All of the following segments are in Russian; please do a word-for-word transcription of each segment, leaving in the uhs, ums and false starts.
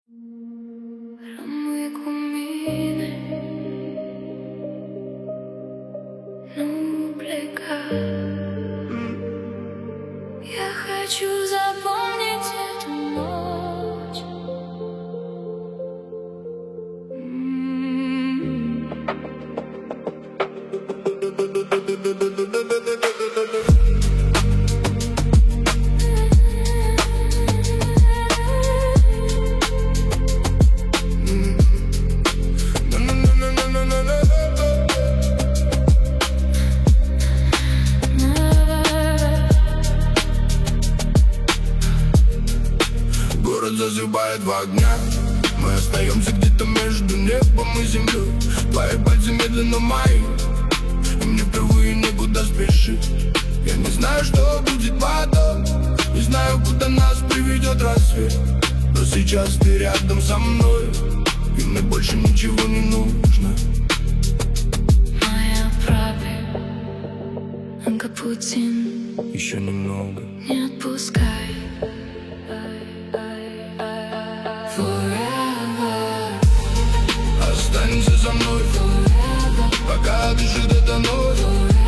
Ramui combine нубрика. Я хочу запомнить эту ночь. Город зазывает в огня. Мы остаемся где-то между небом и землей. Твои пальцы медленно мои, и мне впервые некуда спешить. Я не знаю, что будет потом, не знаю, куда нас приведет рассвет. Но сейчас ты рядом со мной, и мне больше ничего не нужно. Моя правда, Путин, еще немного, не отпускай. Forever. Останься со мной, Forever. пока дышит эта ночь.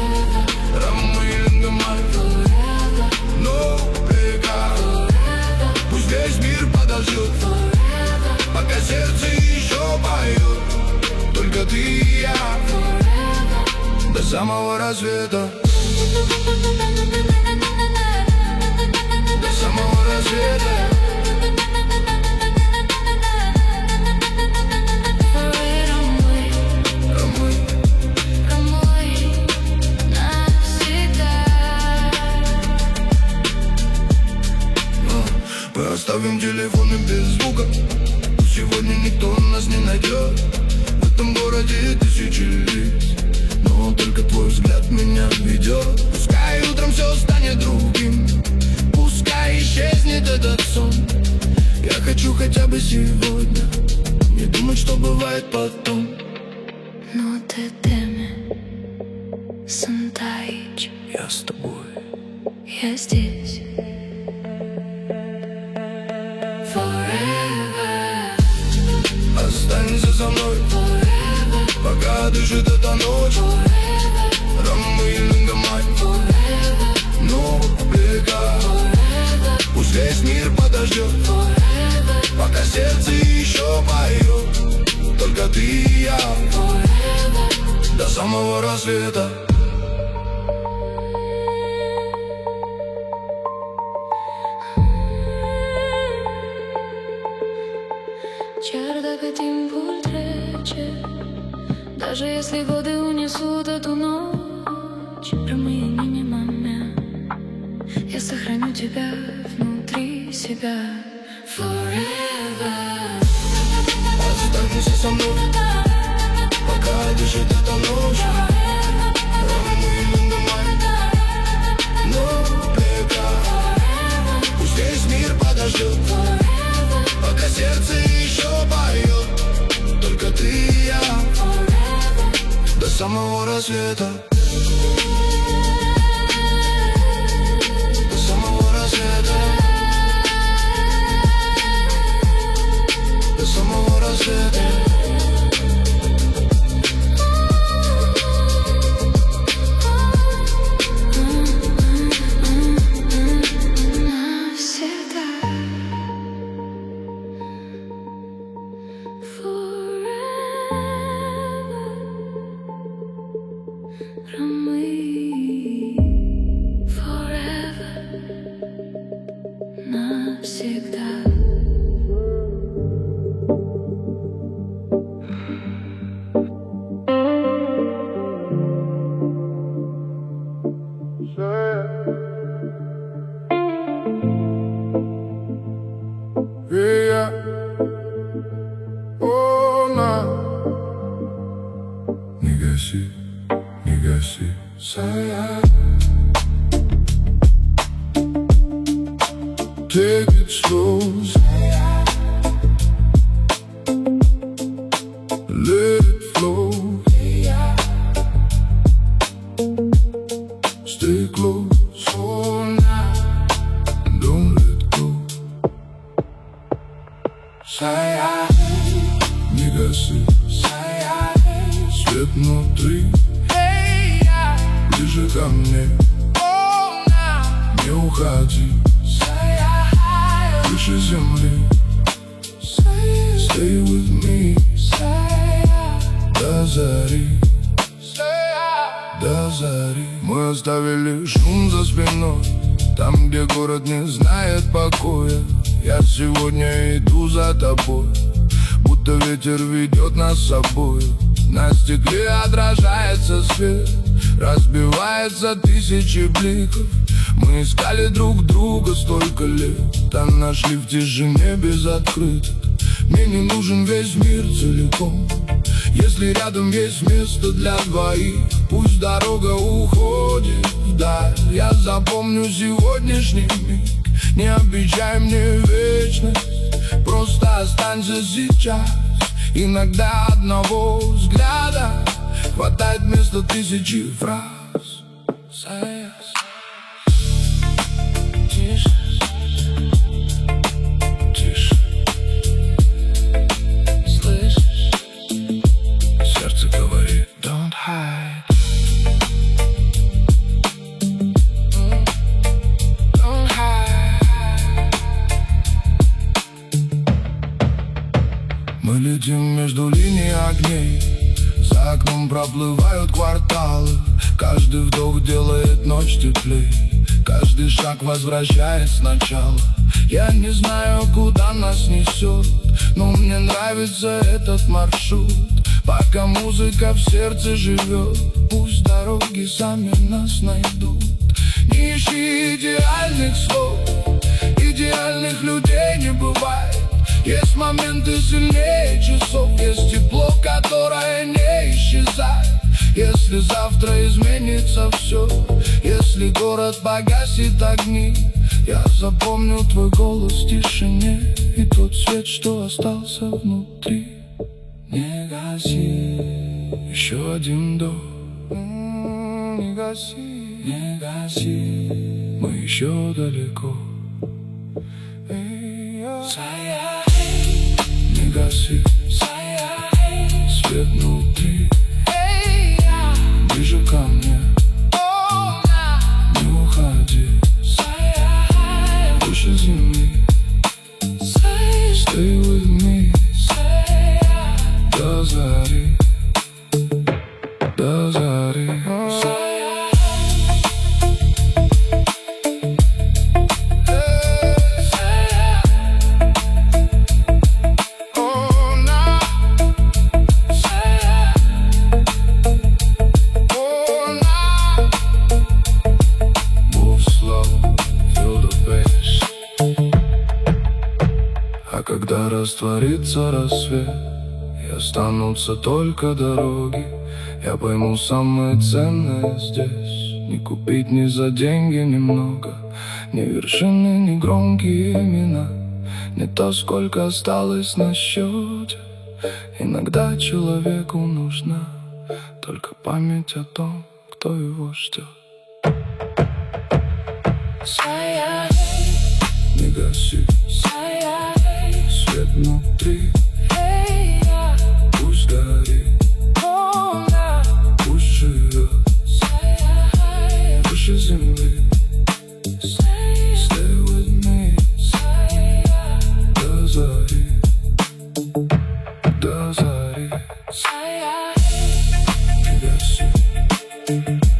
Рамы лингамай, но река. Пусть весь мир подождет, пока сердце еще поет. Только ты и я, до самого рассвета. До самого рассвета. Мы оставим телефоны без звука. Сегодня никто нас не найдет. В этом городе тысячи лиц, но только твой взгляд меня ведет. Пускай утром все станет другим, пускай исчезнет этот сон. Я хочу хотя бы сегодня не думать, что бывает потом. Но ты теме, Сантаич, Я с тобой. я здесь. Forever. Останься со мной, Forever. пока дышит эта ночь. Forever. Рамы лингамай, Forever. ну река. Forever. Пусть весь мир подождет, Forever. пока сердце еще поет. Только ты и я, Forever. до самого рассвета. Чердака тимпуль трече, даже если годы унесут эту ночь. Прямые минимаме, я сохраню тебя внутри себя. Forever. Останься со мной, пока дышит эта ночь. Рамы лингамай, ну река. Пусть весь мир подождет, пока сердце еще поет. Только ты и я, до самого рассвета. До самого рассвета. До самого рассвета. Yeah, oh, nah. Не гаси, не гаси, сая. Take it slow, let it flow. Stay close all night, don't let go. Не гаси свет внутри, ближе ко мне, не уходи, выше земли. Stay with me до зари, до зари. Мы оставили шум за спиной, там, где город не знает покоя. Я сегодня иду за тобой, будто ветер ведет нас с собой. На стекле отражается свет, разбивается тысячи бликов. Мы искали друг друга столько лет, а нашли в тишине без открыток. Мне не нужен весь мир целиком, если рядом есть место для двоих. Пусть дорога уходит вдаль, я запомню сегодняшний миг. Не обещай мне вечность, просто останься сейчас. Иногда одного взгляда хватает вместо тысячи фраз. Тише, тише, слышишь? Сердце говорит: don't hide. Don't hide. Мы летим между линий огней, за окном проплывают кварталы. Каждый вдох делает ночь теплей, каждый шаг возвращает сначала. Я не знаю, куда нас несет, но мне нравится этот маршрут. Пока музыка в сердце живет, пусть дороги сами нас найдут. Не ищи идеальных слов, идеальных людей не бывает. Есть моменты сильнее часов, есть тепло, которое не исчезает. Если завтра изменится все, если город погасит огни, я запомню твой голос в тишине и тот свет, что остался внутри. Не гаси, еще один до. Не гаси, не гаси, мы еще далеко. Не гаси свет внутри, ближе ко мне, не уходи, выше земли. Stay with me до зари, до зари. А когда растворится рассвет и останутся только дороги, я пойму самое ценное здесь. Не купить ни за деньги немного, ни вершины, ни громкие имена, не то, сколько осталось на счете. Иногда человеку нужна только память о том, кто его ждет. Не гаси свет внутри, пусть горит, пусть живет выше земли. Stay with me до зари, до зари. Не гаси.